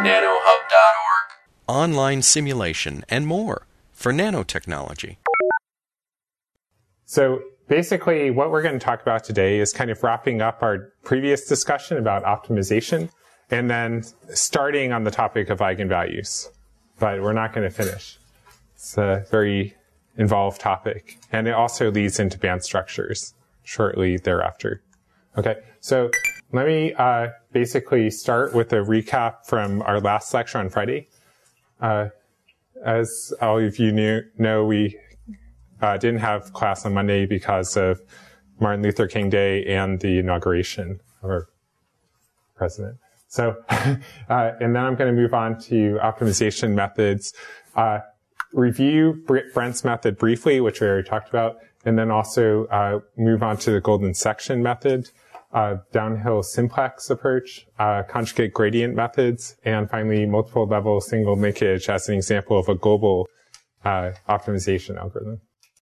nanohub.org. Online simulation and more for nanotechnology. So basically what we're going to talk about today is kind of wrapping up our previous discussion about optimization and then starting on the topic of eigenvalues. But we're not going to finish. It's a very involved topic. And it also leads into band structures shortly thereafter. Okay, so let me basically start with a recap from our last lecture on Friday. As all of you know, we didn't have class on Monday because of Martin Luther King Day and the inauguration of our president. So, and then I'm going to move on to optimization methods, review Brent's method briefly, which we already talked about, and then also move on to the golden section method, downhill simplex approach, conjugate gradient methods, and finally multiple level single linkage as an example of a global optimization algorithm.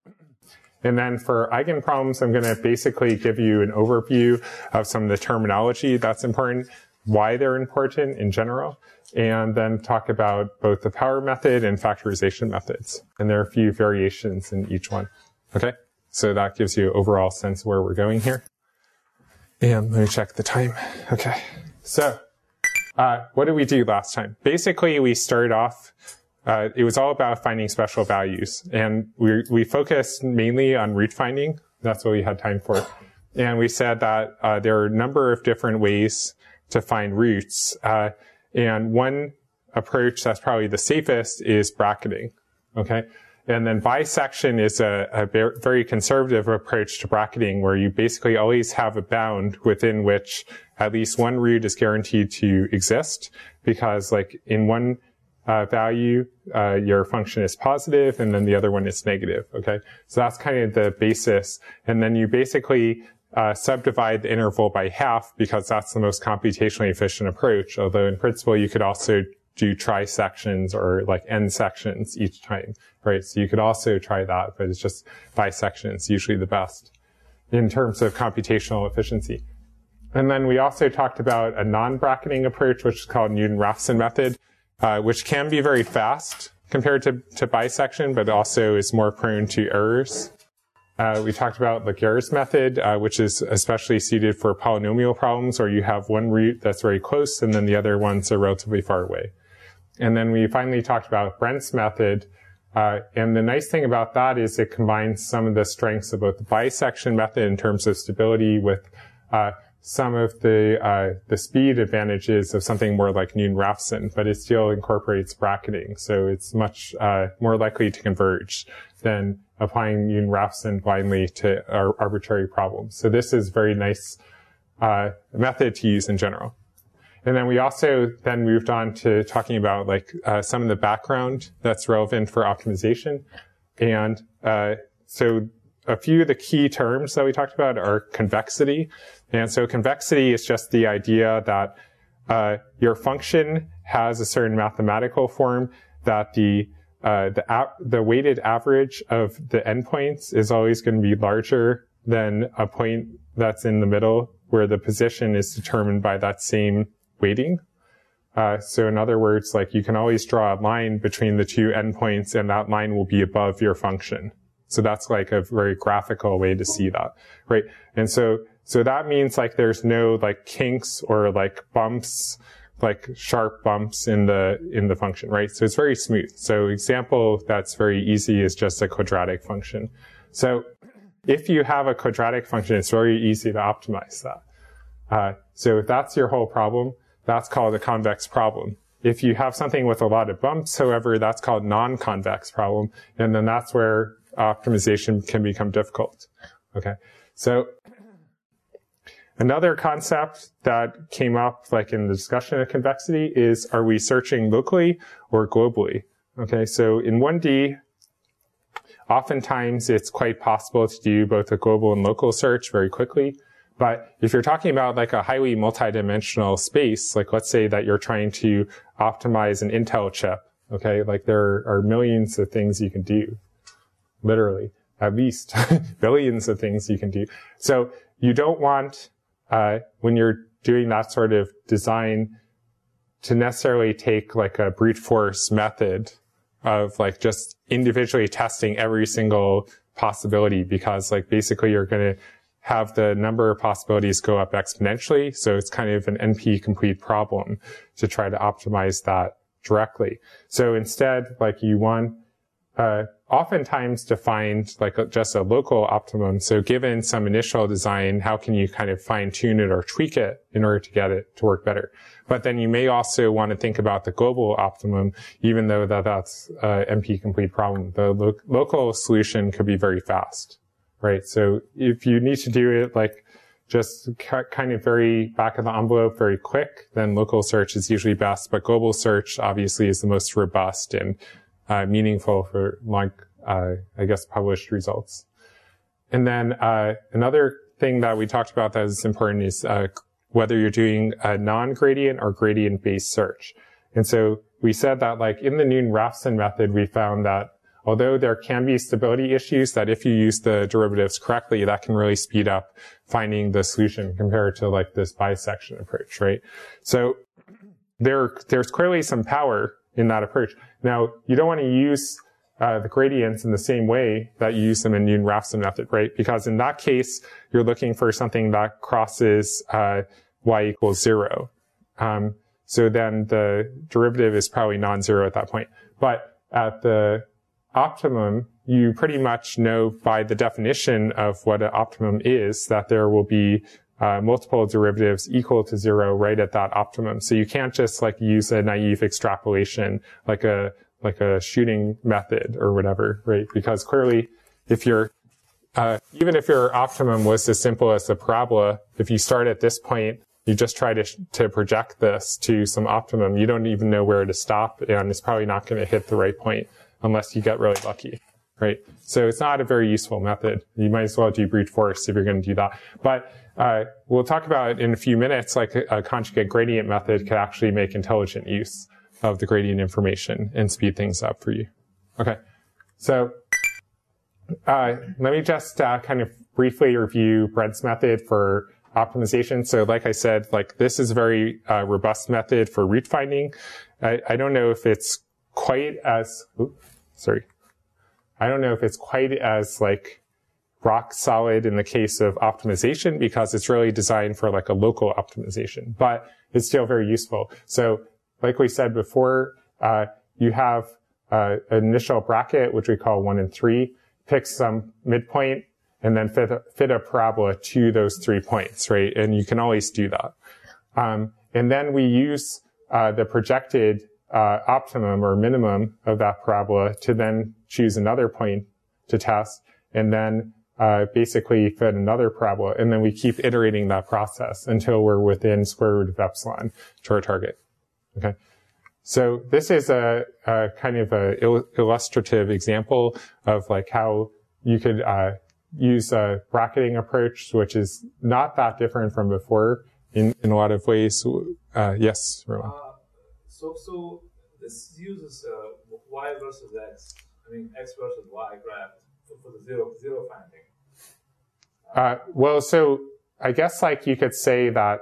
And then for eigenproblems, I'm going to basically give you an overview of some of the terminology that's important, why they're important in general, and then talk about both the power method and factorization methods. And there are a few variations in each one. Okay? So that gives you an overall sense of where we're going here. And let me check the time. Okay. So, what did we do last time? Basically, we started off, it was all about finding special values. And we focused mainly on root finding. That's what we had time for. And we said that there are a number of different ways to find roots. And one approach that's probably the safest is bracketing. Okay? And then bisection is a very conservative approach to bracketing where you basically always have a bound within which at least one root is guaranteed to exist because like in one value, your function is positive and then the other one is negative. Okay. So that's kind of the basis. And then you basically subdivide the interval by half because that's the most computationally efficient approach. Although in principle, you could also do trisections or like n sections each time, right? So you could also try that, but it's just bisection is usually the best in terms of computational efficiency. And then we also talked about a non-bracketing approach, which is called Newton-Raphson method, which can be very fast compared to bisection, but also is more prone to errors. We talked about Laguerre's method, which is especially suited for polynomial problems where you have one root that's very close and then the other ones are relatively far away. And then we finally talked about Brent's method. And the nice thing about that is it combines some of the strengths of both the bisection method in terms of stability with some of the speed advantages of something more like Newton-Raphson, but it still incorporates bracketing. So it's much more likely to converge than applying Newton-Raphson blindly to arbitrary problems. So this is a very nice method to use in general. And then we also then moved on to talking about like some of the background that's relevant for optimization. And so a few of the key terms that we talked about are convexity. And so convexity is just the idea that your function has a certain mathematical form that the weighted average of the endpoints is always going to be larger than a point that's in the middle where the position is determined by that same weighting. So in other words, like you can always draw a line between the two endpoints and that line will be above your function. So that's like a very graphical way to see that, right? And so that means like there's no like kinks or like bumps, like sharp bumps in the function, right? So it's very smooth. So example that's very easy is just a quadratic function. So if you have a quadratic function, it's very easy to optimize that. So if that's your whole problem, that's called a convex problem. If you have something with a lot of bumps, however, that's called non-convex problem. And then that's where optimization can become difficult. Okay. So another concept that came up like in the discussion of convexity is, are we searching locally or globally? Okay. So in 1D, oftentimes it's quite possible to do both a global and local search very quickly. But if you're talking about like a highly multidimensional space, like let's say that you're trying to optimize an Intel chip, okay, like there are millions of things you can do, literally, at least billions of things you can do. So you don't want, when you're doing that sort of design, to necessarily take like a brute force method of like just individually testing every single possibility, because like basically you're going to have the number of possibilities go up exponentially. So it's kind of an NP complete problem to try to optimize that directly. So instead, like you want oftentimes to find like just a local optimum. So given some initial design, how can you kind of fine tune it or tweak it in order to get it to work better? But then you may also want to think about the global optimum, even though that's a NP complete problem. The local solution could be very fast, right? So if you need to do it like just kind of very back of the envelope, very quick, then local search is usually best. But global search obviously is the most robust and meaningful for like, I guess, published results. And then, another thing that we talked about that is important is, whether you're doing a non-gradient or gradient-based search. And so we said that like in the Newton-Raphson method, we found that although there can be stability issues, that if you use the derivatives correctly, that can really speed up finding the solution compared to like this bisection approach, right? So there's clearly some power in that approach. Now, you don't want to use the gradients in the same way that you use them in Newton-Raphson method, right? Because in that case, you're looking for something that crosses y equals 0. So then the derivative is probably non-zero at that point. But at the optimum, you pretty much know by the definition of what an optimum is that there will be multiple derivatives equal to 0 right at that optimum. So you can't just like use a naive extrapolation like a shooting method or whatever, right? Because clearly if you're even if your optimum was as simple as a parabola, if you start at this point, you just try to project this to some optimum, you don't even know where to stop, and it's probably not going to hit the right point unless you get really lucky, right? So it's not a very useful method. You might as well do brute force if you're going to do that. But we'll talk about in a few minutes, like a conjugate gradient method could actually make intelligent use of the gradient information and speed things up for you. Okay, so let me just kind of briefly review Brent's method for optimization. So like I said, like this is a very robust method for root finding. I don't know if it's quite as, I don't know if it's quite as like rock solid in the case of optimization, because it's really designed for like a local optimization, but it's still very useful. So like we said before, you have an initial bracket, which we call 1 and 3, pick some midpoint, and then fit a parabola to those 3 points, right? And you can always do that. And then we use the projected optimum or minimum of that parabola to then choose another point to test, and then basically fit another parabola. And then we keep iterating that process until we're within square root of epsilon to our target. Okay. So this is a kind of a illustrative example of like how you could use a bracketing approach, which is not that different from before in a lot of ways. Yes, Roman. So this uses y versus x. I mean x versus y graph for the zero finding. Well, so I guess like you could say that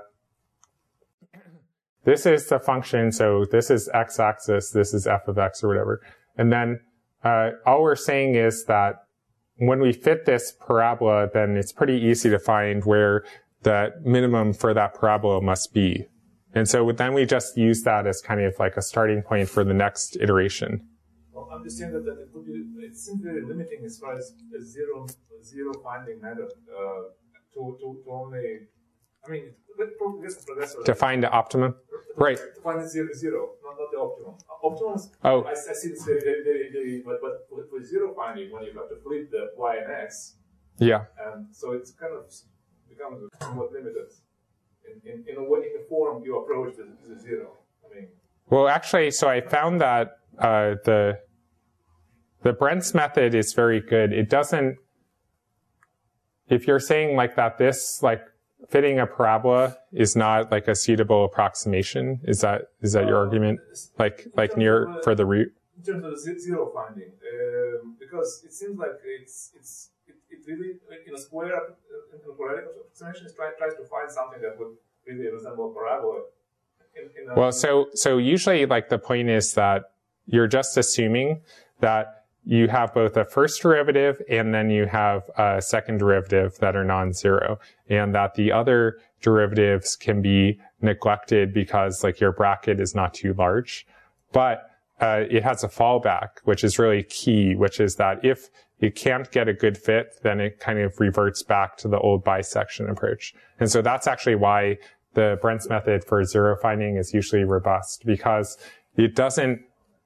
this is the function, so this is x-axis, this is f of x or whatever. And then all we're saying is that when we fit this parabola, then it's pretty easy to find where the minimum for that parabola must be. And so then we just use that as kind of like a starting point for the next iteration. Well, I'm just saying that it seems very limiting as far as the zero finding method to only, I mean, to find the optimum? Right. To find the zero, not the optimum. Optimum, oh. I see this very, but for zero finding, when you have to flip the y and x, yeah. And so it's kind of becomes somewhat limited in the form you approach the zero. I mean. Well, actually, so I found that the Brent's method is very good. It doesn't, if you're saying like that, this like fitting a parabola is not like a suitable approximation. Is that your argument? Like near for the root? In terms of the zero finding, because it seems like it really in a square in a quadratic approximation tries to find something that would really resemble a parabola Well, so usually like the point is that you're just assuming that you have both a first derivative and then you have a second derivative that are non-zero, and that the other derivatives can be neglected because like your bracket is not too large. But it has a fallback, which is really key, which is that if you can't get a good fit, then it kind of reverts back to the old bisection approach. And so that's actually why the Brent's method for zero finding is usually robust, because it doesn't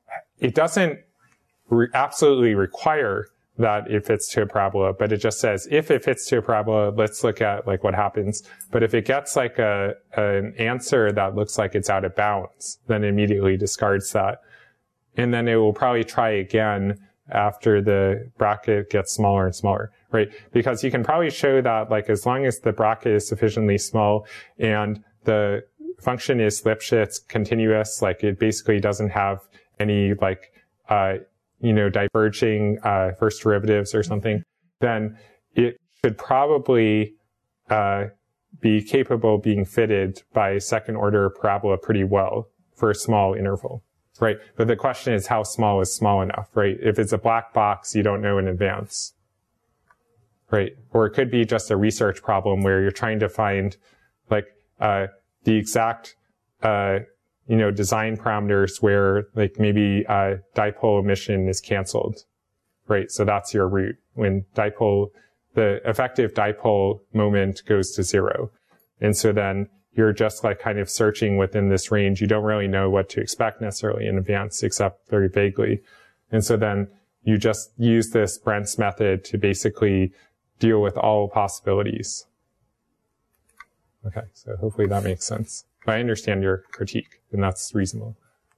absolutely require that it fits to a parabola, but it just says, if it fits to a parabola, let's look at like what happens. But if it gets like an answer that looks like it's out of bounds, then it immediately discards that. And then it will probably try again after the bracket gets smaller and smaller, right? Because you can probably show that like as long as the bracket is sufficiently small and the function is Lipschitz continuous, like it basically doesn't have any like, diverging first derivatives or something, then it should probably be capable of being fitted by second order parabola pretty well for a small interval, right? But the question is, how small is small enough, right? If it's a black box, you don't know in advance, right? Or it could be just a research problem where you're trying to find like the exact design parameters where like maybe dipole emission is canceled, right? So that's your root when the effective dipole moment goes to zero. And so then you're just like kind of searching within this range. You don't really know what to expect necessarily in advance, except very vaguely. And so then you just use this Brent's method to basically deal with all possibilities. Okay, so hopefully that makes sense. I understand your critique, and that's reasonable.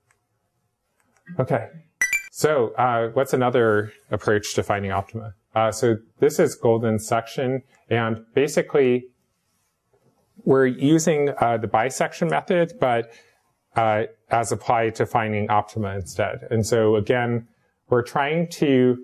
Okay, so what's another approach to finding optima? So this is Golden's section, and basically we're using the bisection method, but as applied to finding optima instead. And so again, we're trying to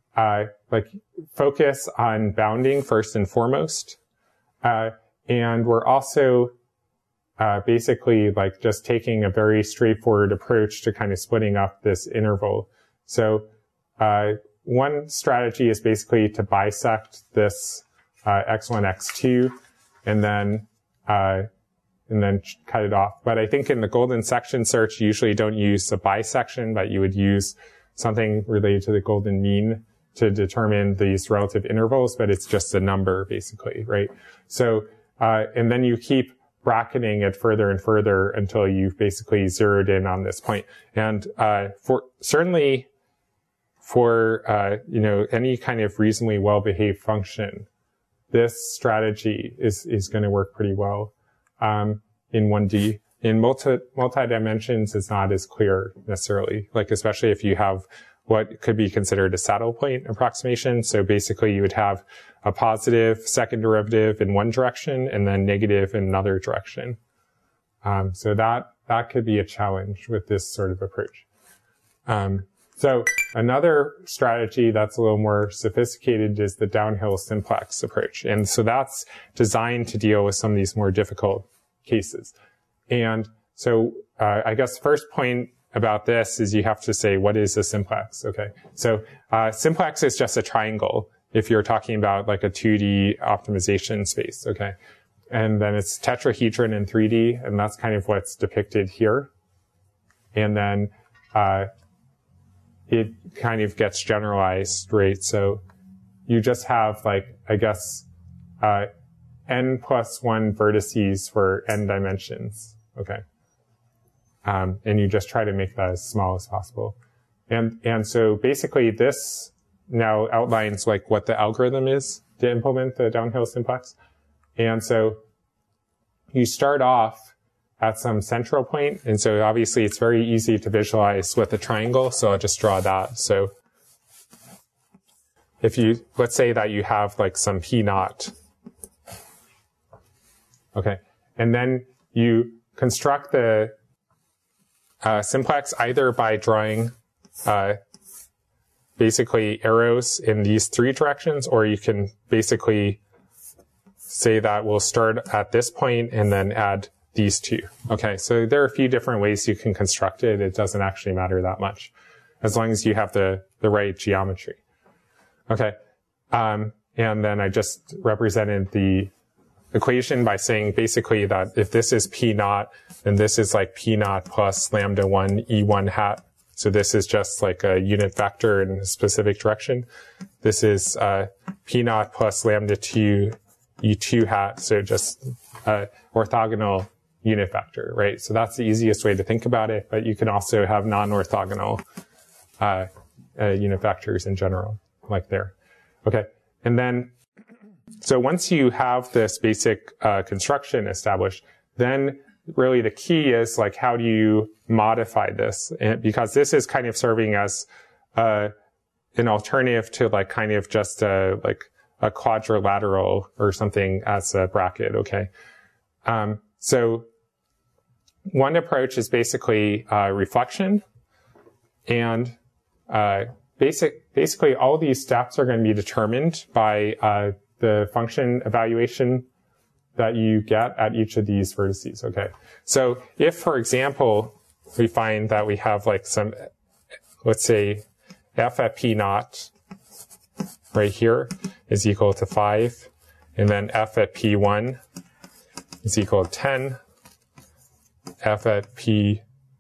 focus on bounding first and foremost, and we're also basically like just taking a very straightforward approach to kind of splitting up this interval. So one strategy is basically to bisect this x1, x2, and then cut it off. But I think in the Golden section search, you usually don't use a bisection, but you would use something related to the Golden mean to determine these relative intervals, but it's just a number basically, right? So, and then you keep bracketing it further and further until you've basically zeroed in on this point. And certainly for any kind of reasonably well-behaved function, this strategy is going to work pretty well in 1D. In multi-dimensions, it's not as clear necessarily, like especially if you have what could be considered a saddle point approximation. So basically you would have a positive second derivative in one direction and then negative in another direction. So that could be a challenge with this sort of approach. So another strategy that's a little more sophisticated is the downhill simplex approach. And so that's designed to deal with some of these more difficult cases. And so I guess the first point about this is you have to say, what is a simplex? Okay. So simplex is just a triangle if you're talking about like a 2D optimization space. Okay. And then it's tetrahedron in 3D, and that's kind of what's depicted here. And then it kind of gets generalized, right? So you just have like, I guess, n plus 1 vertices for n dimensions. Okay. And you just try to make that as small as possible. And so basically this now outlines like what the algorithm is to implement the downhill simplex. And so you start off at some central point. And so obviously it's very easy to visualize with a triangle. So I'll just draw that. So if let's say that you have like some P naught. Okay. And then you construct the simplex either by drawing basically arrows in these three directions, or you can basically say that we'll start at this point and then add these two. Okay, so there are a few different ways you can construct it. It doesn't actually matter that much, as long as you have the right geometry. Okay, and then I just represented the equation by saying basically that if this is P naught, then this is like P naught plus lambda 1 E1 hat. So this is just like a unit vector in a specific direction. This is P naught plus lambda 2 E2 hat. So just orthogonal unit vector, right? So that's the easiest way to think about it, but you can also have non-orthogonal unit vectors in general, like there. Okay, and then so once you have this basic construction established, then really the key is like, how do you modify this? And because this is kind of serving as an alternative to like kind of just like a quadrilateral or something as a bracket. Okay, so one approach is basically reflection, and basically all these steps are going to be determined by the function evaluation that you get at each of these vertices. Okay, so if, for example, we find that we have like some, let's say, f at p naught right here is equal to 5, and then f at p1 is equal to 10, f at p2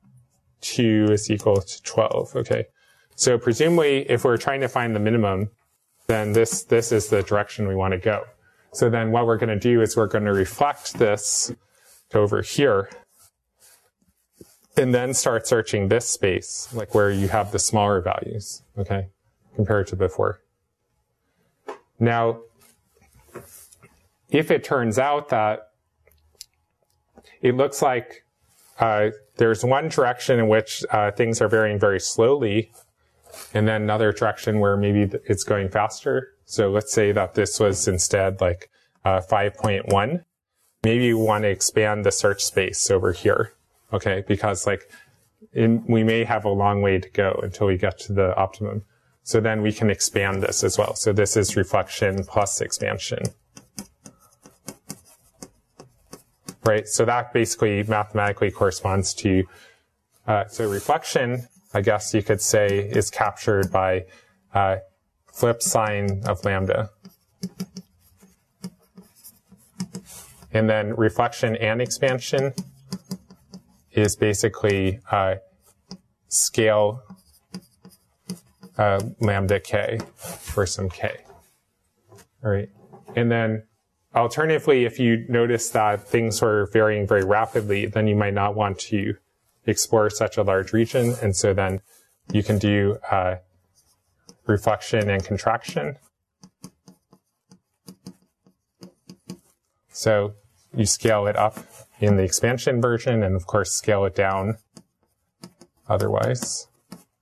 is equal to 12. Okay, so presumably if we're trying to find the minimum, then this is the direction we want to go. So then what we're going to do is we're going to reflect this to over here and then start searching this space, like where you have the smaller values, okay, compared to before. Now, if it turns out that it looks like there's one direction in which things are varying very slowly, and then another direction where maybe it's going faster. So let's say that this was instead like 5.1. Maybe you want to expand the search space over here, okay? Because like we may have a long way to go until we get to the optimum. So then we can expand this as well. So this is reflection plus expansion, right? So that basically mathematically corresponds to, so reflection, I guess you could say, is captured by flip sign of lambda. And then reflection and expansion is basically scale lambda k for some k. All right. And then alternatively, if you notice that things were varying very rapidly, then you might not want to explore such a large region. And so then you can do reflection and contraction. So you scale it up in the expansion version and of course scale it down otherwise.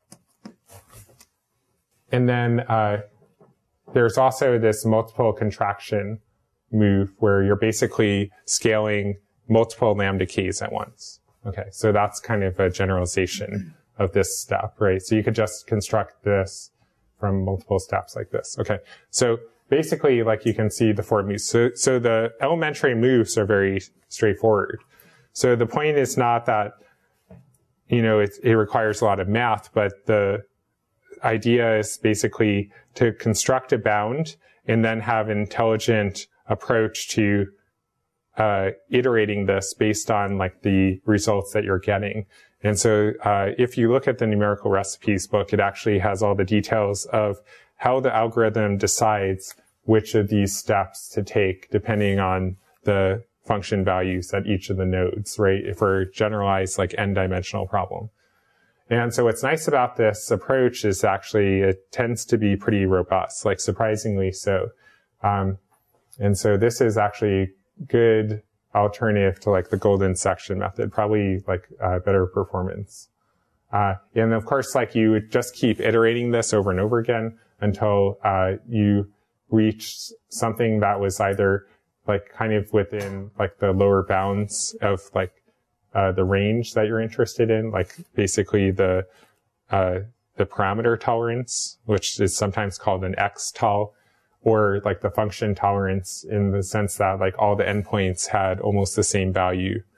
And then there's also this multiple contraction move where you're basically scaling multiple lambda k's at once. Okay, so that's kind of a generalization of this step, right? So you could just construct this from multiple steps like this. Okay, so basically, like you can see the four moves. So the elementary moves are very straightforward. So the point is not that, you know, it requires a lot of math, but the idea is basically to construct a bound and then have an intelligent approach to iterating this based on like the results that you're getting. And so if you look at the numerical recipes book, it actually has all the details of how the algorithm decides which of these steps to take depending on the function values at each of the nodes, right? For a generalized like n-dimensional problem. And so what's nice about this approach is actually it tends to be pretty robust, like surprisingly so. And so this is actually good alternative to like the golden section method, probably like better performance. And of course, like you would just keep iterating this over and over again until you reach something that was either like kind of within like the lower bounds of like the range that you're interested in, like basically the parameter tolerance, which is sometimes called an X-tol, or like the function tolerance in the sense that like all the endpoints had almost the same value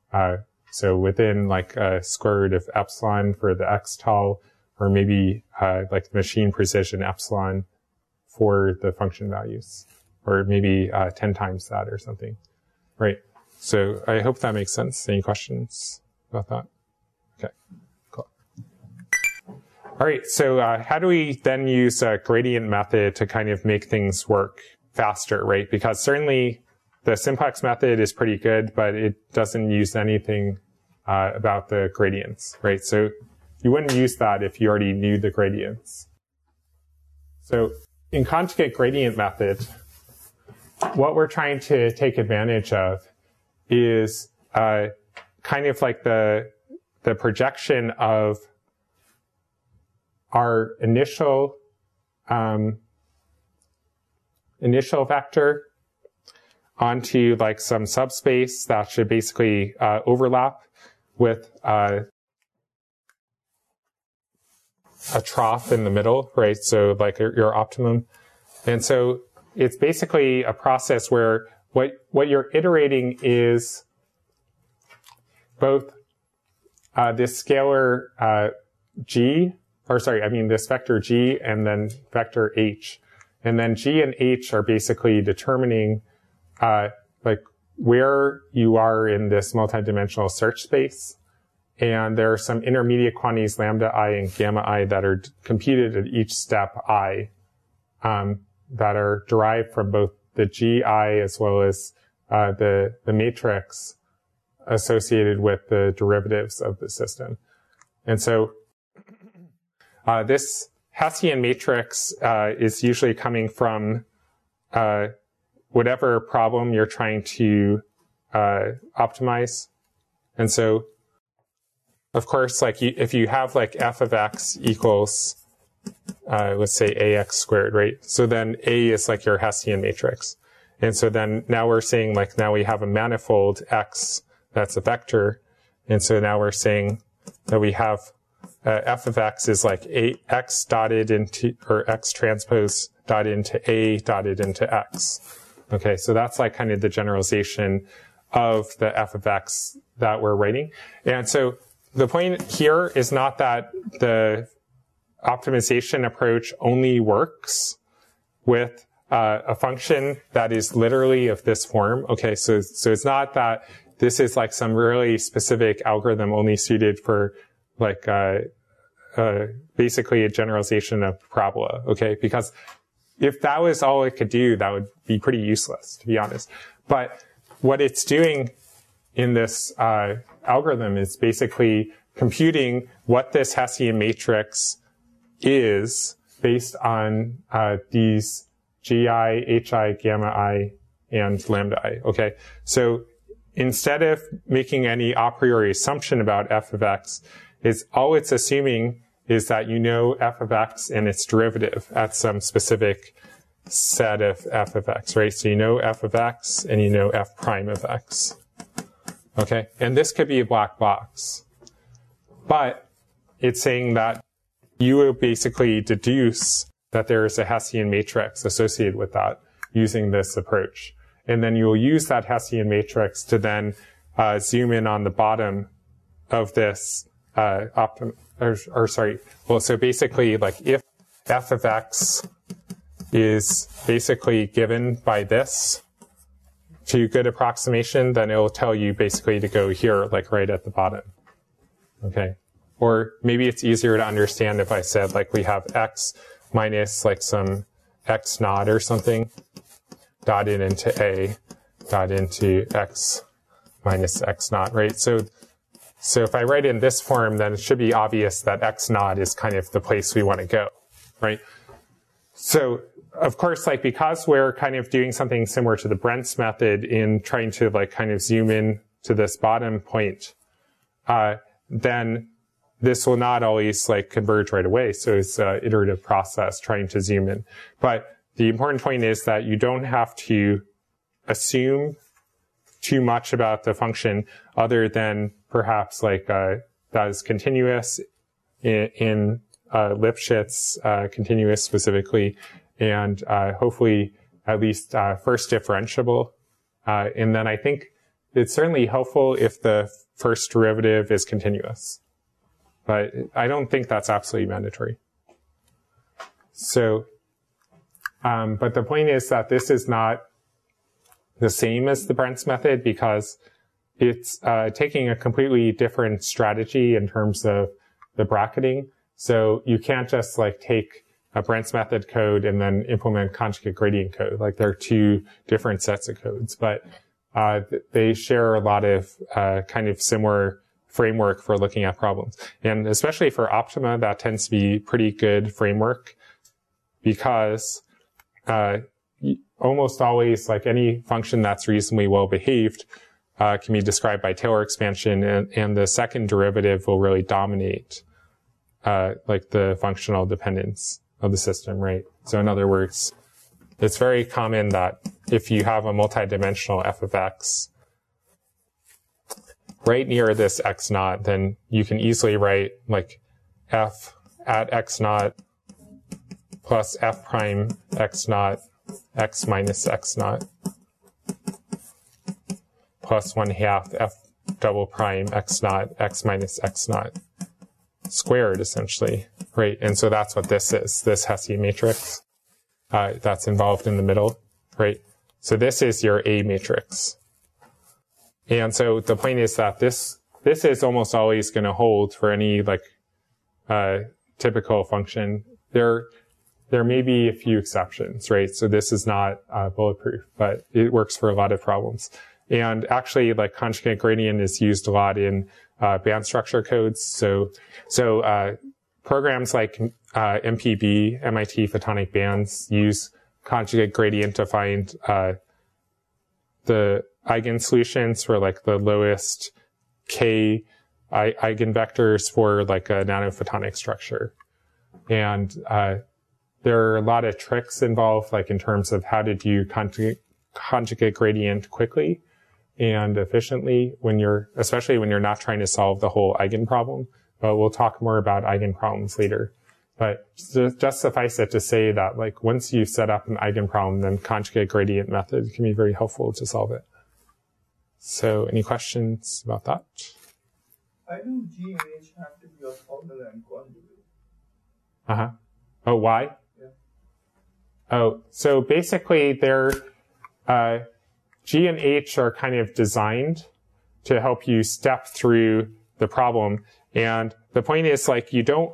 So within like a square root of epsilon for the x tall, or maybe like machine precision epsilon for the function values, or maybe 10 times that or something, right? So I hope that makes sense. Any questions about that? Okay, cool. All right, so how do we then use a gradient method to kind of make things work faster, right? Because certainly the simplex method is pretty good, but it doesn't use anything about the gradients, right? So you wouldn't use that if you already knew the gradients. So in conjugate gradient method, what we're trying to take advantage of is kind of like the projection of our initial vector onto like some subspace that should basically overlap with a trough in the middle, right? So like your optimum. And so it's basically a process where what you're iterating is both this scalar g, or sorry, I mean this vector g and then vector h. And then g and h are basically determining like where you are in this multidimensional search space. And there are some intermediate quantities lambda I and gamma I that are computed at each step I that are derived from both the gi as well as the matrix associated with the derivatives of the system. And so this Hessian matrix is usually coming from whatever problem you're trying to optimize. And so, of course, like if you have like f of x equals, let's say ax squared, right? So then A is like your Hessian matrix. And so then now we're saying like now we have a manifold x that's a vector. And so now we're saying that we have f of x is like x dotted into, or x transpose dotted into A dotted into x. Okay, so that's like kind of the generalization of the f of x that we're writing. And so the point here is not that the optimization approach only works with a function that is literally of this form. Okay, so it's not that this is like some really specific algorithm only suited for like basically a generalization of parabola. Okay, because if that was all it could do, that would be pretty useless, to be honest. But what it's doing in this algorithm is basically computing what this Hessian matrix is based on these gi, hi, gamma I, and lambda I. Okay, so instead of making any a priori assumption about f of x, all it's assuming is that you know f of x and its derivative at some specific set of f of x, right? So you know f of x and you know f prime of x. Okay, and this could be a black box. But it's saying that you will basically deduce that there is a Hessian matrix associated with that using this approach. And then you'll use that Hessian matrix to then zoom in on the bottom of this so basically like if f of x is basically given by this to good approximation, then it will tell you basically to go here, like right at the bottom. Okay. Or maybe it's easier to understand if I said like we have x minus like some x naught or something dotted into A dot into x minus x naught, right? So if I write in this form, then it should be obvious that x naught is kind of the place we want to go, right? So of course, like because we're kind of doing something similar to the Brent's method in trying to like kind of zoom in to this bottom point, then this will not always like converge right away. So it's an iterative process trying to zoom in. But the important point is that you don't have to assume too much about the function other than perhaps like that is continuous in Lipschitz continuous specifically, and hopefully at least first differentiable. And then I think it's certainly helpful if the first derivative is continuous. But I don't think that's absolutely mandatory. So, but the point is that this is not the same as the Brent's method because it's taking a completely different strategy in terms of the bracketing. So you can't just like take a Brent's method code and then implement conjugate gradient code. Like they're two different sets of codes, but they share a lot of kind of similar framework for looking at problems. And especially for Optima, that tends to be pretty good framework because almost always, like any function that's reasonably well behaved can be described by Taylor expansion, and the second derivative will really dominate like the functional dependence of the system, right? So in other words, it's very common that if you have a multidimensional f of x right near this x naught, then you can easily write like f at x naught plus f prime x naught x minus x naught plus 1/2 f double prime x naught x minus x naught squared, essentially, right? And so that's what this is, this Hessian matrix that's involved in the middle, right? So this is your A matrix. And so the point is that this is almost always going to hold for any like typical function. There may be a few exceptions, right? So this is not bulletproof, but it works for a lot of problems. And actually, like conjugate gradient is used a lot in band structure codes. So programs like MPB, MIT Photonic Bands, use conjugate gradient to find the eigensolutions for like the lowest k eigenvectors for like a nanophotonic structure. And there are a lot of tricks involved, like in terms of how to do conjugate gradient quickly and efficiently especially when you're not trying to solve the whole eigenproblem. But we'll talk more about eigenproblems later. But just suffice it to say that like once you set up an eigenproblem, then conjugate gradient method can be very helpful to solve it. So any questions about that? I do G and H have to be orthogonal and conjugate. Uh-huh. Oh, why? Yeah. Oh, so basically they're G and H are kind of designed to help you step through the problem. And the point is, like, you don't,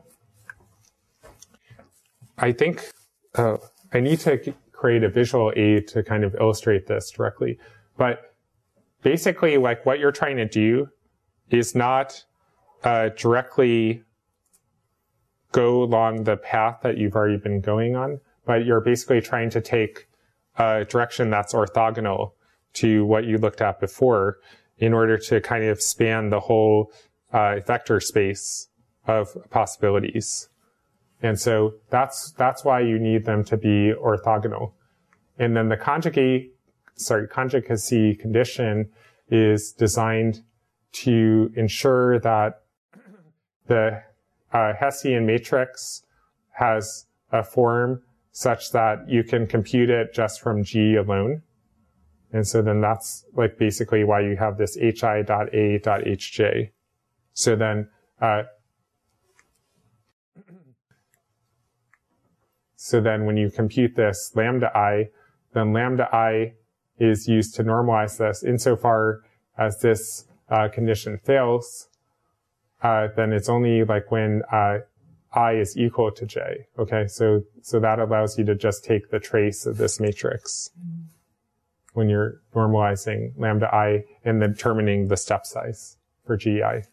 I think, I need to create a visual aid to kind of illustrate this directly. But basically, like, what you're trying to do is not directly go along the path that you've already been going on, but you're basically trying to take a direction that's orthogonal to what you looked at before in order to kind of span the whole vector space of possibilities. And so that's why you need them to be orthogonal. And then the conjugacy condition is designed to ensure that the Hessian matrix has a form such that you can compute it just from G alone. And so then that's like basically why you have this hi.a.hj. So then, when you compute this lambda I, then lambda I is used to normalize this. Insofar as this condition fails, then it's only like when I is equal to j. Okay, so that allows you to just take the trace of this matrix when you're normalizing lambda I and then determining the step size for GI.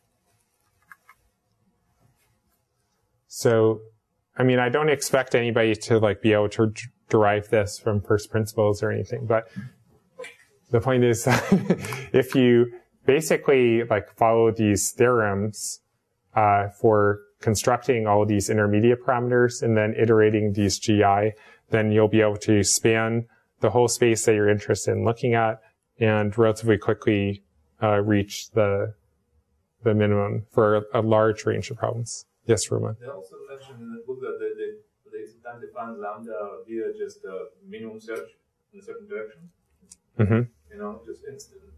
So, I mean, I don't expect anybody to like be able to derive this from first principles or anything, but the point is that if you basically like follow these theorems for constructing all of these intermediate parameters and then iterating these GI, then you'll be able to span the whole space that you're interested in looking at and relatively quickly reach the minimum for a large range of problems. Yes, Roman? They also mentioned in the book that they sometimes define lambda via just a minimum search in a certain direction. Mm-hmm. You know, just instant.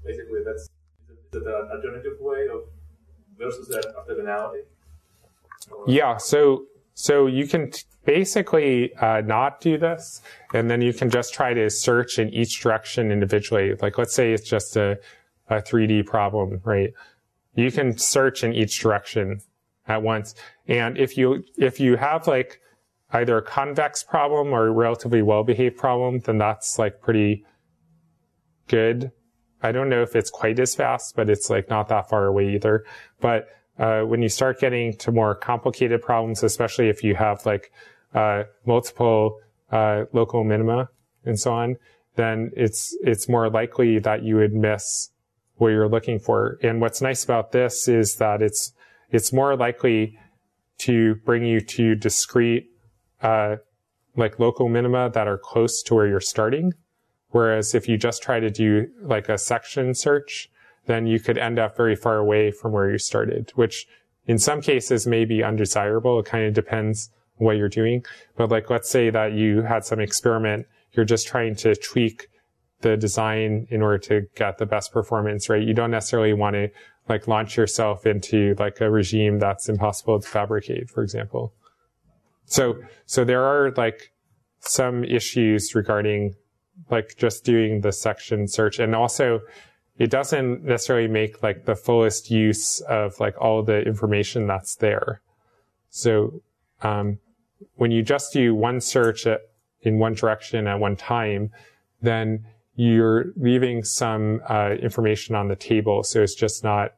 basically that's is it an alternative way of versus that orthogonality? Or- Yeah, so you can basically not do this, and then you can just try to search in each direction individually. Like, let's say it's just a 3D problem, right? You can search in each direction at once. And if you have like either a convex problem or a relatively well-behaved problem, then that's like pretty good. I don't know if it's quite as fast, but it's like not that far away either. But when you start getting to more complicated problems, especially if you have like multiple local minima and so on, then it's more likely that you would miss what you're looking for. And what's nice about this is that it's more likely to bring you to discrete like local minima that are close to where you're starting. Whereas if you just try to do like a section search, then you could end up very far away from where you started, which in some cases may be undesirable. It kind of depends on what you're doing. But like, let's say that you had some experiment, you're just trying to tweak the design in order to get the best performance, right? You don't necessarily want to like launch yourself into like a regime that's impossible to fabricate, for example. So there are like some issues regarding like just doing the section search. And also it doesn't necessarily make like the fullest use of like all the information that's there. So, when you just do one search in one direction at one time, then you're leaving some, information on the table. So it's just not,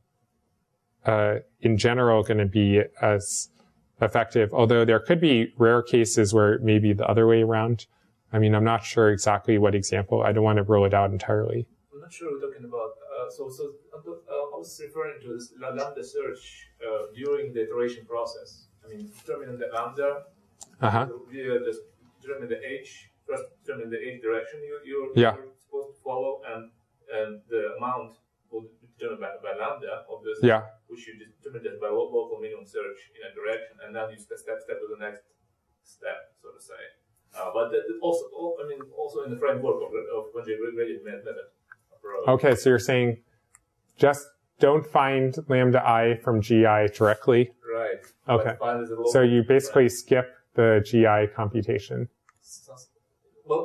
in general going to be as effective. Although there could be rare cases where it may be the other way around. I mean, I'm not sure exactly what example. I don't want to rule it out entirely. I'm not sure what we're talking about. I was referring to this lambda search during the iteration process. I mean, determining the lambda, you just determine the age, first determine the age direction you're supposed to follow, and the amount will be determined by lambda, obviously, which you determine just by local minimum search in a direction, and then you step to the next step, so to say. But also in the framework of conjugate method approach. Okay, so you're saying just don't find lambda I from GI directly? Right. Okay. So you basically skip the GI computation. But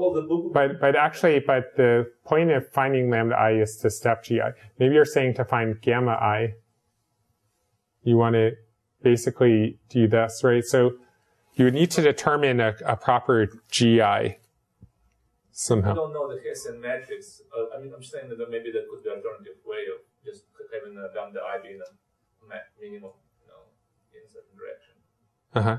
the point of finding lambda I is to step GI. Maybe you're saying to find gamma I, you want to basically do this, right? So you would need to determine a proper GI somehow. I don't know the Hessian matrix. I'm saying that maybe that could be an alternative way of just having a lambda I being a minimum, in a certain direction.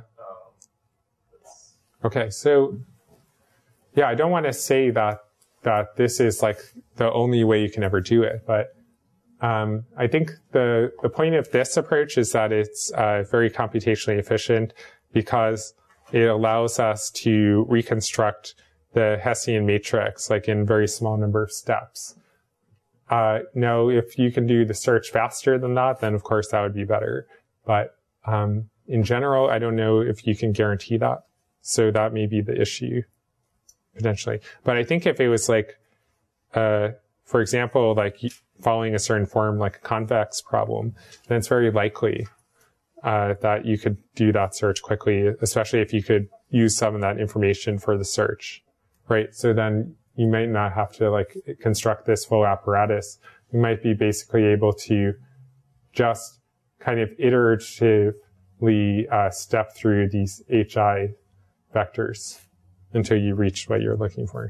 Okay, so yeah, I don't want to say that this is like the only way you can ever do it, but I think the point of this approach is that it's very computationally efficient because it allows us to reconstruct the Hessian matrix like in very small number of steps. Now, if you can do the search faster than that, then of course that would be better. But in general, I don't know if you can guarantee that. So that may be the issue, potentially. But I think if it was like, for example, like following a certain form, like a convex problem, then it's very likely that you could do that search quickly, especially if you could use some of that information for the search, right? So then you might not have to like construct this full apparatus. You might be basically able to just kind of iteratively step through these HI vectors until you reach what you're looking for.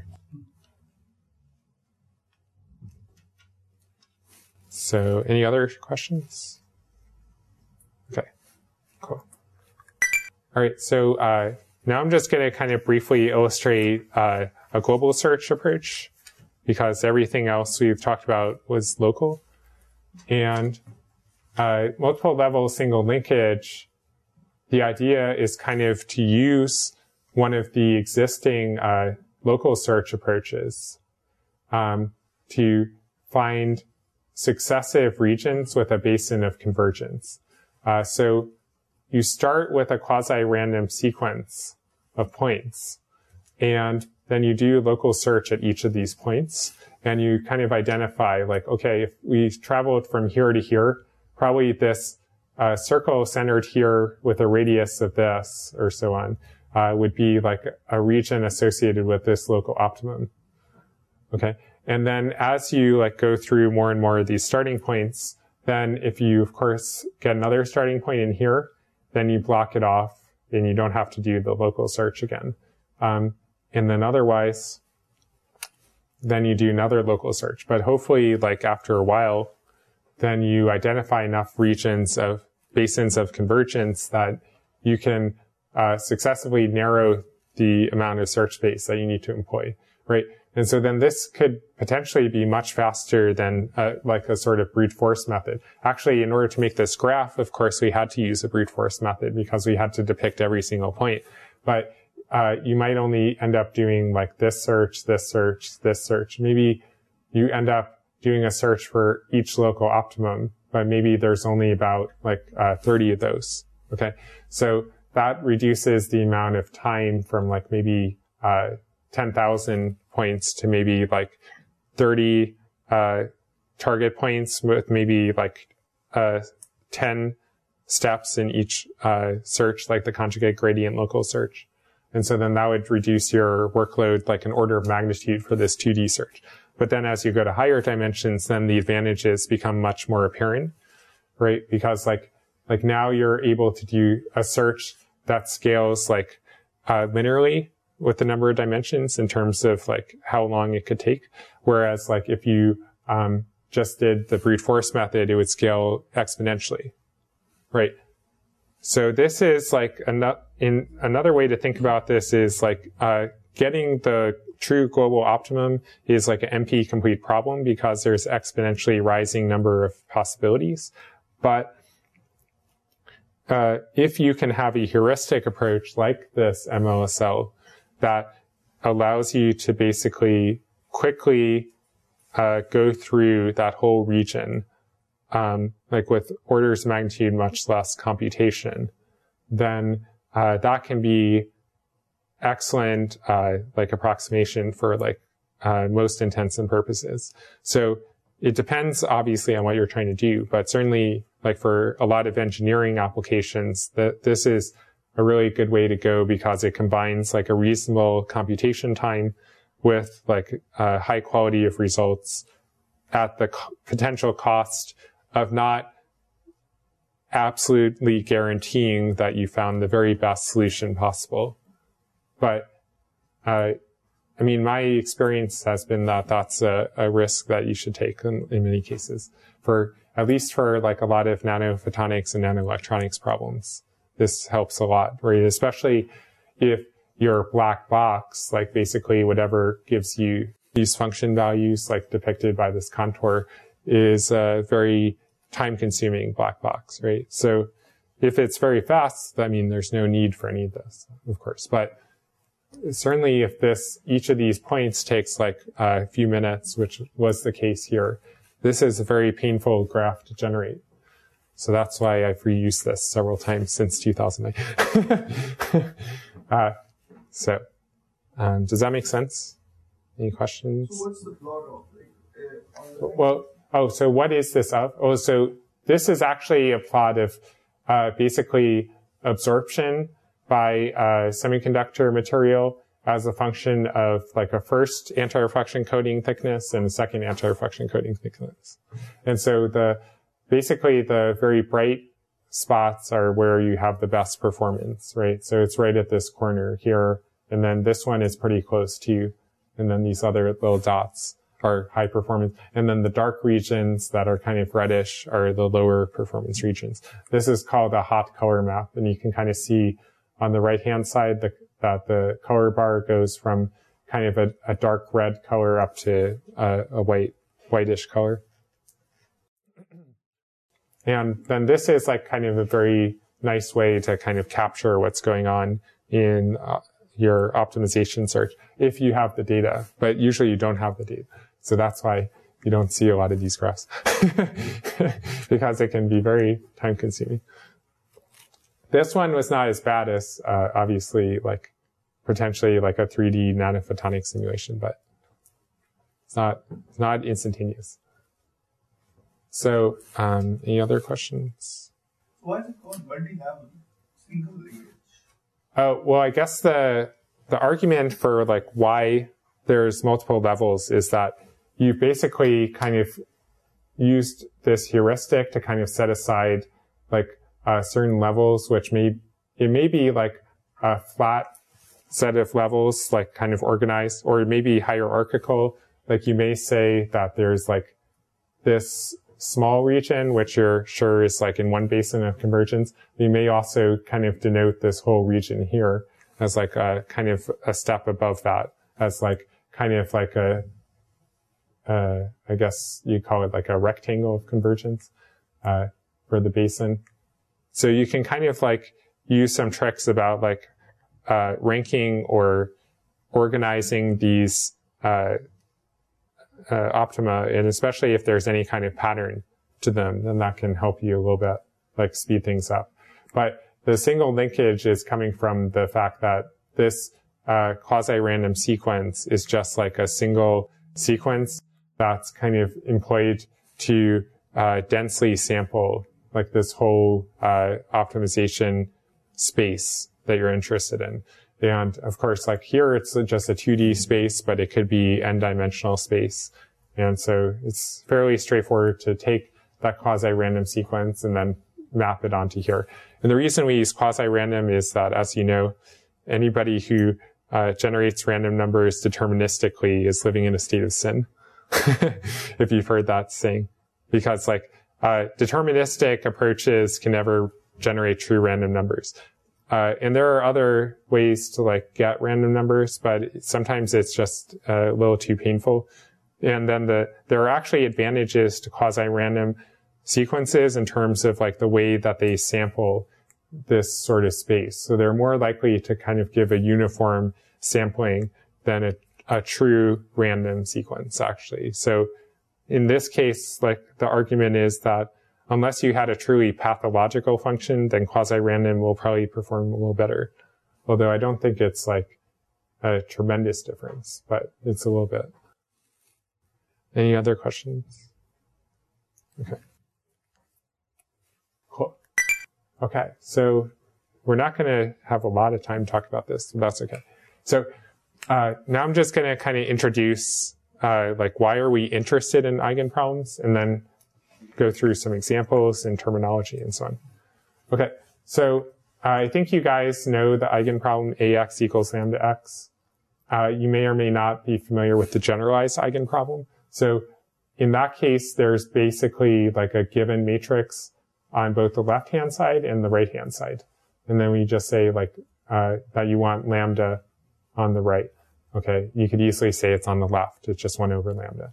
So any other questions? Okay, cool. All right, so now I'm just going to kind of briefly illustrate a global search approach because everything else we've talked about was local. And multiple level single linkage, the idea is kind of to use one of the existing local search approaches to find successive regions with a basin of convergence. So you start with a quasi-random sequence of points, and then you do local search at each of these points, and you kind of identify, like, okay, if we traveled from here to here, probably this circle centered here with a radius of this, or so on, would be like a region associated with this local optimum. Okay, and then as you like go through more and more of these starting points, then if you, of course, get another starting point in here, then you block it off, and you don't have to do the local search again. And then otherwise, then you do another local search. But hopefully, like after a while, then you identify enough regions of basins of convergence that you can successively narrow the amount of search space that you need to employ, right? And so then this could potentially be much faster than like a sort of brute force method. Actually, in order to make this graph, of course, we had to use a brute force method because we had to depict every single point. But you might only end up doing like this search, this search, this search. Maybe you end up doing a search for each local optimum, but maybe there's only about like 30 of those. Okay, so that reduces the amount of time from like maybe 10,000 points to maybe like 30 target points with maybe like 10 steps in each search, like the conjugate gradient local search. And so then that would reduce your workload like an order of magnitude for this 2D search. But then as you go to higher dimensions, then the advantages become much more apparent, right? Because like now you're able to do a search that scales like linearly with the number of dimensions in terms of like how long it could take. Whereas like if you just did the brute force method, it would scale exponentially, right? So this is like another way to think about this is like getting the true global optimum is like an NP complete problem because there's exponentially rising number of possibilities. But if you can have a heuristic approach like this MLSL that allows you to basically quickly go through that whole region, like with orders of magnitude much less computation, then that can be excellent like approximation for like most intents and purposes. So it depends obviously on what you're trying to do, but certainly like for a lot of engineering applications, this is a really good way to go because it combines like a reasonable computation time with like high quality of results at the potential cost of not absolutely guaranteeing that you found the very best solution possible. But I mean, my experience has been that that's a risk that you should take in many cases, for at least for like a lot of nanophotonics and nanoelectronics problems. This helps a lot, right? Especially if your black box, like basically whatever gives you these function values, like depicted by this contour, is a very time-consuming black box, right? So if it's very fast, I mean, there's no need for any of this, of course. But certainly if each of these points takes like a few minutes, which was the case here, this is a very painful graph to generate. So that's why I've reused this several times since 2009. Does that make sense? Any questions? So what's the plot of? So what is this of? Oh, so this is actually a plot of basically absorption by semiconductor material as a function of like a first anti-reflection coating thickness and a second anti-reflection coating thickness. And so basically the very bright spots are where you have the best performance, right? So it's right at this corner here. And then this one is pretty close to, and then these other little dots are high performance. And then the dark regions that are kind of reddish are the lower performance regions. This is called a hot color map. And you can kind of see on the right-hand side that the color bar goes from kind of a dark red color up to a whitish color. And then this is like kind of a very nice way to kind of capture what's going on in your optimization search if you have the data, but usually you don't have the data. So that's why you don't see a lot of these graphs because it can be very time consuming. This one was not as bad as obviously like potentially like a 3D nanophotonic simulation, but it's not instantaneous. So, any other questions? Why is it called multi-level single linkage? Oh, well, I guess the argument for like why there's multiple levels is that you basically kind of used this heuristic to kind of set aside like certain levels, which may be like a flat set of levels, like kind of organized, or it may be hierarchical. Like you may say that there's like this small region, which you're sure is like in one basin of convergence. You may also kind of denote this whole region here as like a kind of a step above that, as like kind of like I guess you call it like a rectangle of convergence for the basin. So you can kind of like use some tricks about like ranking or organizing these optima, and especially if there's any kind of pattern to them, then that can help you a little bit, like speed things up. But the single linkage is coming from the fact that this quasi-random sequence is just like a single sequence that's kind of employed to densely sample like this whole optimization space that you're interested in. And of course, like here, it's just a 2D space, but it could be n-dimensional space. And so it's fairly straightforward to take that quasi-random sequence and then map it onto here. And the reason we use quasi-random is that, as you know, anybody who generates random numbers deterministically is living in a state of sin. If you've heard that saying. Because like deterministic approaches can never generate true random numbers. And there are other ways to like get random numbers, but sometimes it's just a little too painful. And then there are actually advantages to quasi-random sequences in terms of like the way that they sample this sort of space. So they're more likely to kind of give a uniform sampling than a true random sequence, actually. So in this case, like the argument is that unless you had a truly pathological function, then quasi-random will probably perform a little better. Although I don't think it's like a tremendous difference, but it's a little bit. Any other questions? Okay. Cool. Okay, so we're not going to have a lot of time to talk about this, but that's okay. So now I'm just going to kind of introduce like why are we interested in eigenproblems, and then go through some examples and terminology and so on. Okay, so I think you guys know the eigenproblem AX equals lambda x. You may or may not be familiar with the generalized eigenproblem. So in that case, there's basically like a given matrix on both the left-hand side and the right-hand side. And then we just say like that you want lambda on the right. Okay, you could easily say it's on the left. It's just 1 over lambda.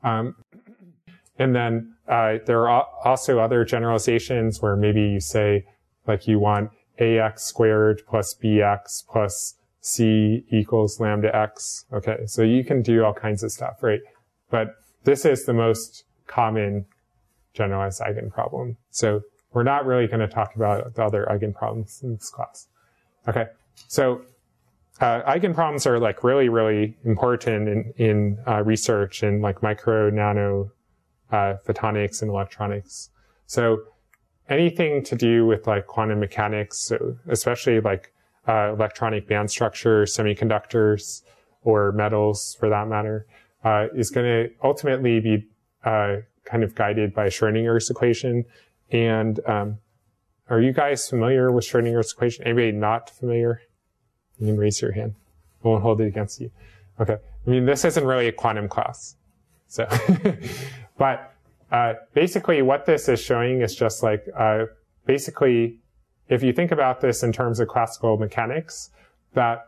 And then there are also other generalizations where maybe you say like you want ax squared plus bx plus c equals lambda x. Okay, so you can do all kinds of stuff, right? But this is the most common generalized eigenproblem. So we're not really going to talk about the other eigenproblems in this class. Okay, so eigenproblems are like really, really important in research in like micro, nano, photonics and electronics. So anything to do with like quantum mechanics, so especially like electronic band structure, semiconductors, or metals for that matter, is going to ultimately be kind of guided by Schrodinger's equation. And are you guys familiar with Schrodinger's equation? Anybody not familiar? You can raise your hand. I won't hold it against you. Okay. I mean, this isn't really a quantum class. So, but basically what this is showing is just like, basically, if you think about this in terms of classical mechanics, that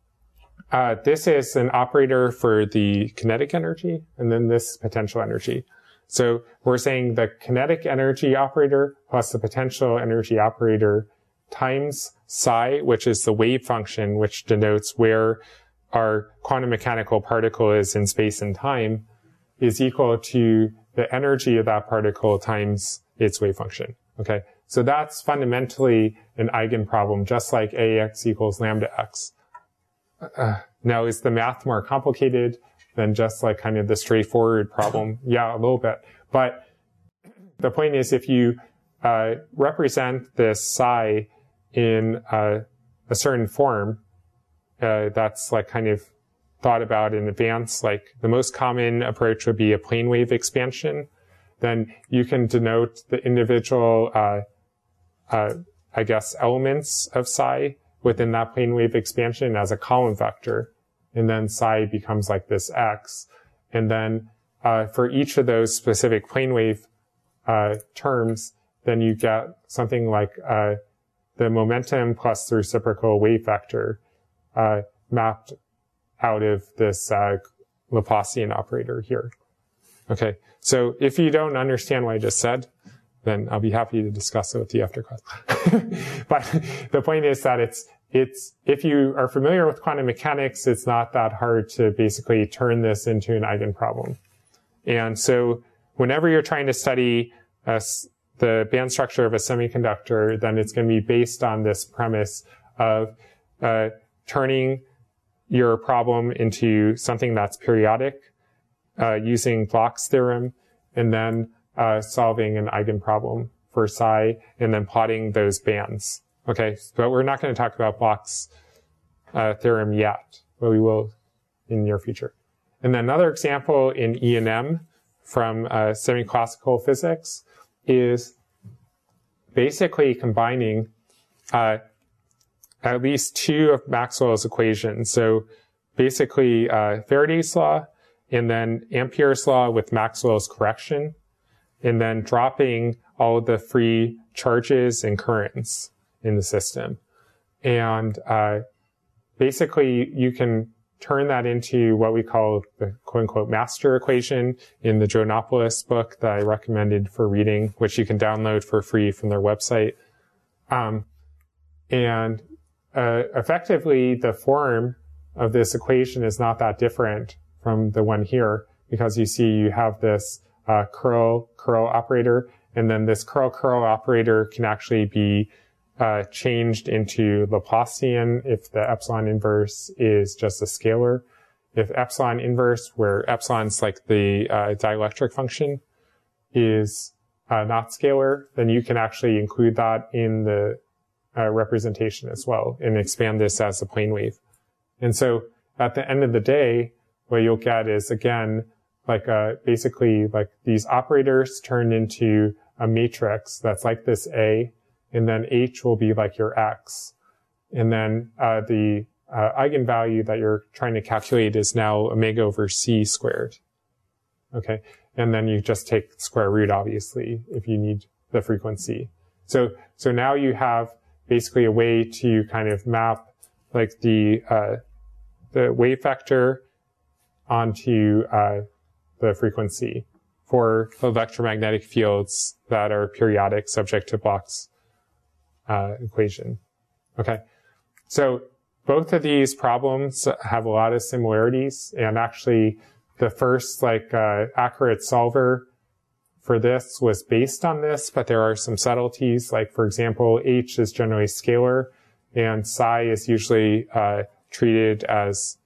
this is an operator for the kinetic energy, and then this potential energy. So we're saying the kinetic energy operator plus the potential energy operator times psi, which is the wave function, which denotes where our quantum mechanical particle is in space and time, is equal to the energy of that particle times its wave function. Okay, so that's fundamentally an eigenproblem, just like ax equals lambda x. Now, is the math more complicated than just like kind of the straightforward problem? Yeah, a little bit. But the point is, if you represent this psi in a certain form that's like kind of thought about in advance, like the most common approach would be a plane wave expansion, then you can denote the individual, I guess, elements of psi within that plane wave expansion as a column vector. And then psi becomes like this x. And then for each of those specific plane wave terms, then you get something like the momentum plus the reciprocal wave vector mapped out of this Laplacian operator here. Okay, so if you don't understand what I just said, then I'll be happy to discuss it with you after class. But the point is that it's if you are familiar with quantum mechanics, it's not that hard to basically turn this into an eigenproblem. And so whenever you're trying to study the band structure of a semiconductor, then it's going to be based on this premise of turning your problem into something that's periodic using Bloch's theorem, and then solving an eigenproblem for psi, and then plotting those bands. Okay, but we're not going to talk about Bloch's theorem yet, but we will in the near future. And then another example in E&M from semi-classical physics is basically combining at least two of Maxwell's equations. So basically Faraday's law, and then Ampere's law with Maxwell's correction, and then dropping all of the free charges and currents in the system. And basically you can turn that into what we call the quote-unquote master equation in the Joannopoulos book that I recommended for reading, which you can download for free from their website. Effectively, the form of this equation is not that different from the one here, because you see you have this curl operator, and then this curl operator can actually be changed into Laplacian if the epsilon inverse is just a scalar. If epsilon inverse, where epsilon's like the dielectric function, is not scalar, then you can actually include that in the representation as well and expand this as a plane wave. And so at the end of the day, what you'll get is, again, like basically like these operators turned into a matrix that's like this A, and then H will be like your X. And then the eigenvalue that you're trying to calculate is now omega over C squared. Okay. And then you just take the square root, obviously, if you need the frequency. So now you have basically a way to kind of map like the wave vector onto the frequency for electromagnetic fields that are periodic, subject to Bloch's equation. Okay, so both of these problems have a lot of similarities, and actually the first accurate solver for this was based on this, but there are some subtleties. Like, for example, H is generally scalar, and psi is usually treated as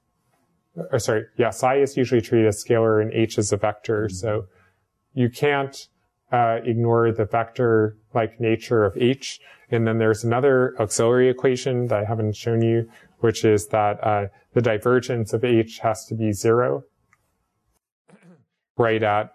psi is usually treated as scalar, and H is a vector. So you can't ignore the vector-like nature of H. And then there's another auxiliary equation that I haven't shown you, which is that the divergence of H has to be 0 right at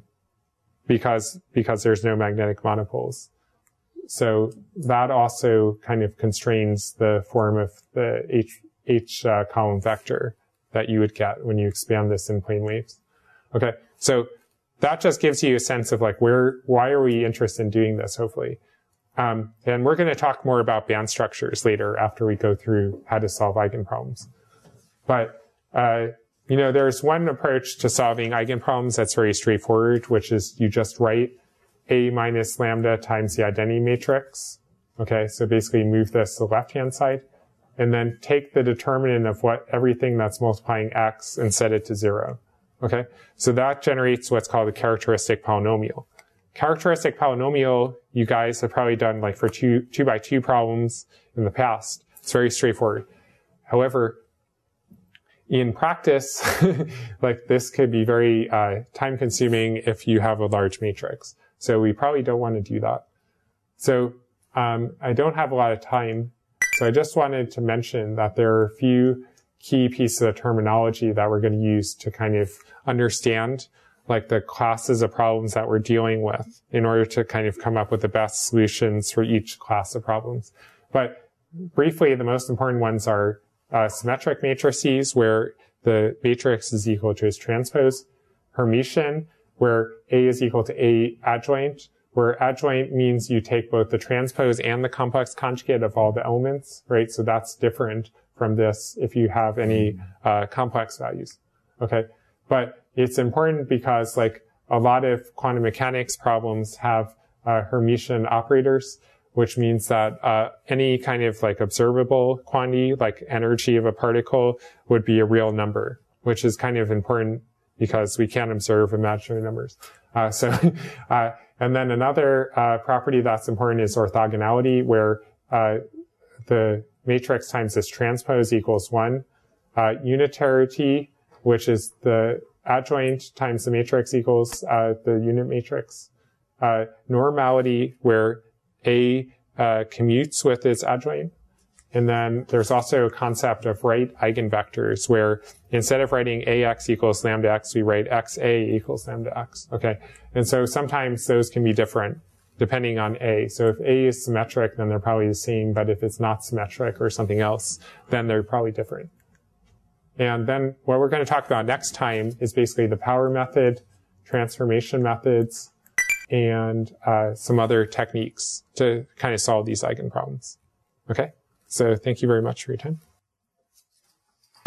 because there's no magnetic monopoles. So that also kind of constrains the form of the H column vector that you would get when you expand this in plane waves. Okay, so that just gives you a sense of like why are we interested in doing this, hopefully. And we're going to talk more about band structures later after we go through how to solve eigenproblems. But, there's one approach to solving eigenproblems that's very straightforward, which is you just write A minus lambda times the identity matrix. Okay, so basically move this to the left-hand side, and then take the determinant of everything that's multiplying x and set it to 0. Okay, so that generates what's called a characteristic polynomial. Characteristic polynomial, you guys have probably done like for 2 by 2 problems in the past. It's very straightforward. However, in practice, like this could be very time consuming if you have a large matrix. So we probably don't want to do that. So I don't have a lot of time. So I just wanted to mention that there are a few key pieces of terminology that we're going to use to kind of understand like the classes of problems that we're dealing with in order to kind of come up with the best solutions for each class of problems. But briefly, the most important ones are symmetric matrices, where the matrix is equal to its transpose. Hermitian, where A is equal to A adjoint, where adjoint means you take both the transpose and the complex conjugate of all the elements, right? So that's different from this if you have any complex values, okay? But it's important because like a lot of quantum mechanics problems have Hermitian operators, which means that any kind of like observable quantity, like energy of a particle, would be a real number, which is kind of important because we can't observe imaginary numbers. And then another property that's important is orthogonality, where the matrix times its transpose equals 1. Unitarity, which is the adjoint times the matrix equals the unit matrix. Normality, where A commutes with its adjoint. And then there's also a concept of right eigenvectors, where instead of writing ax equals lambda x, we write xa equals lambda x. Okay. And so sometimes those can be different depending on A. So if A is symmetric, then they're probably the same. But if it's not symmetric or something else, then they're probably different. And then what we're going to talk about next time is basically the power method, transformation methods, and some other techniques to kind of solve these eigenproblems. Okay? So thank you very much for your time.